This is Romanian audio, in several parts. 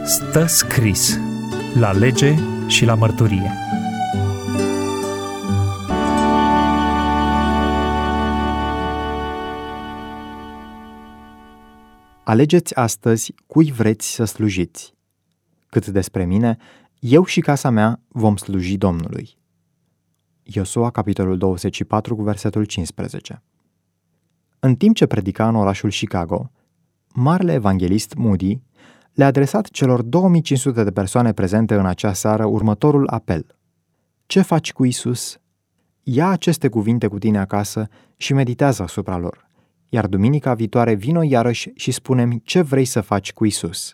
Stă scris la lege și la mărturie. Alegeți astăzi cui vreți să slujiți. Cât despre mine, eu și casa mea vom sluji Domnului. Iosua, capitolul 24, cu versetul 15. În timp ce predica în orașul Chicago, marele evanghelist Moody le-a adresat celor 2500 de persoane prezente în acea seară următorul apel. Ce faci cu Isus? Ia aceste cuvinte cu tine acasă și meditează asupra lor, iar duminica viitoare vino iarăși și spune-mi ce vrei să faci cu Isus.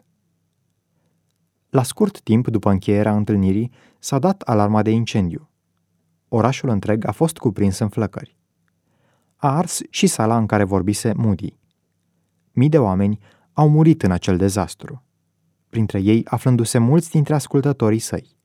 La scurt timp după încheierea întâlnirii s-a dat alarma de incendiu. Orașul întreg a fost cuprins în flăcări. A ars și sala în care vorbise Moody. Mii de oameni au murit în acel dezastru, printre ei aflându-se mulți dintre ascultătorii săi.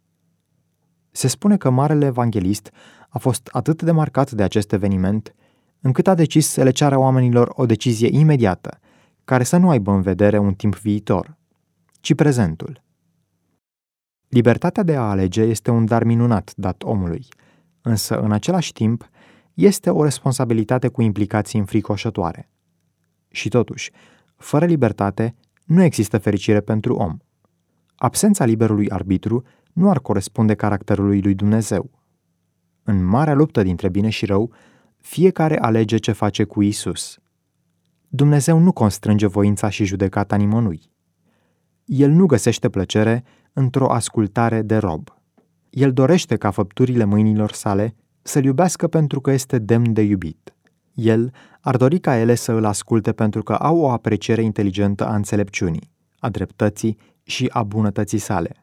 Se spune că marele evanghelist a fost atât de marcat de acest eveniment, încât a decis să le ceară oamenilor o decizie imediată, care să nu aibă în vedere un timp viitor, ci prezentul. Libertatea de a alege este un dar minunat dat omului, însă în același timp este o responsabilitate cu implicații înfricoșătoare. Și totuși, fără libertate, nu există fericire pentru om. Absența liberului arbitru nu ar corespunde caracterului lui Dumnezeu. În marea luptă dintre bine și rău, fiecare alege ce face cu Isus. Dumnezeu nu constrânge voința și judecata nimănui. El nu găsește plăcere într-o ascultare de rob. El dorește ca făpturile mâinilor sale să-L iubească pentru că este demn de iubit. El ar dori ca ele să îl asculte pentru că au o apreciere inteligentă a înțelepciunii, a dreptății și a bunătății sale.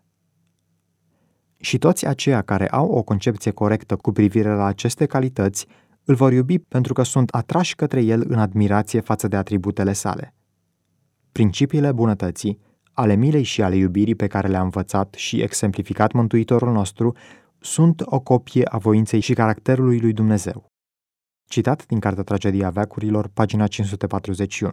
Și toți aceia care au o concepție corectă cu privire la aceste calități îl vor iubi pentru că sunt atrași către el în admirație față de atributele sale. Principiile bunătății, ale milei și ale iubirii pe care le-a învățat și exemplificat Mântuitorul nostru sunt o copie a voinței și caracterului lui Dumnezeu. Citat din Cartea Tragedia veacurilor, pagina 541.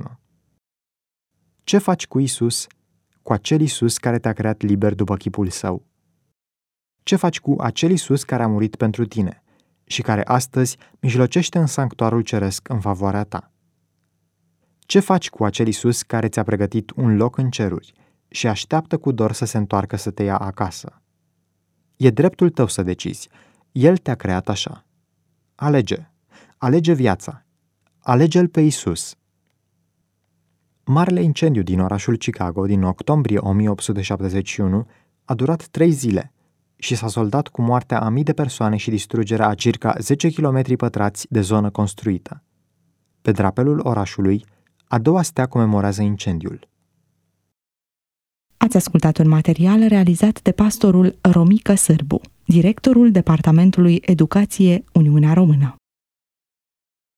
Ce faci cu Isus, cu acel Isus care te-a creat liber după chipul său? Ce faci cu acel Isus care a murit pentru tine și care astăzi mijlocește în sanctuarul ceresc în favoarea ta? Ce faci cu acel Isus care ți-a pregătit un loc în ceruri și așteaptă cu dor să se întoarcă să te ia acasă? E dreptul tău să decizi. El te-a creat așa. Alege. Alege viața. Alege-L pe Isus. Marele incendiu din orașul Chicago din octombrie 1871 a durat 3 zile și s-a soldat cu moartea a mii de persoane și distrugerea a circa 10 km pătrați de zonă construită. Pe drapelul orașului, a doua stea comemorează incendiul. Ați ascultat un material realizat de pastorul Romică Sârbu, directorul Departamentului Educație Uniunea Română.